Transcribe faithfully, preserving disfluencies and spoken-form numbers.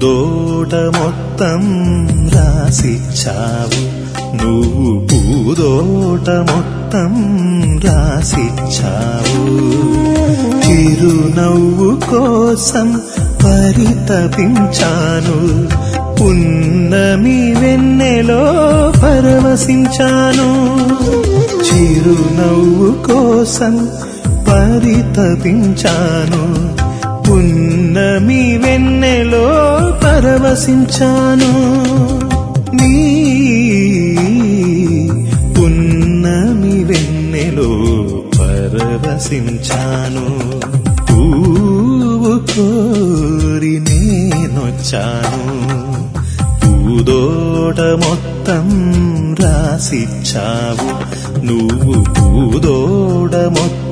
పూదోట మొత్తం రాసిచ్చావు, నువ్వు పూదోట మొత్తం రాసిచ్చావు. చిరునవ్వు కోసం పరితపించాను, పున్నమి వెన్నెలో పరవశించాను. చిరునవ్వు కోసం పరితపించాను, పున్నమి వెన్నెలో పరవశించాను. నీ పున్నమి వెన్నెలో పరవశించాను. పువ్వు కోరి నేనొచ్చాను, పూదోట మొత్తం రాసిచ్చావు, నువ్వు పూదోట మొత్తం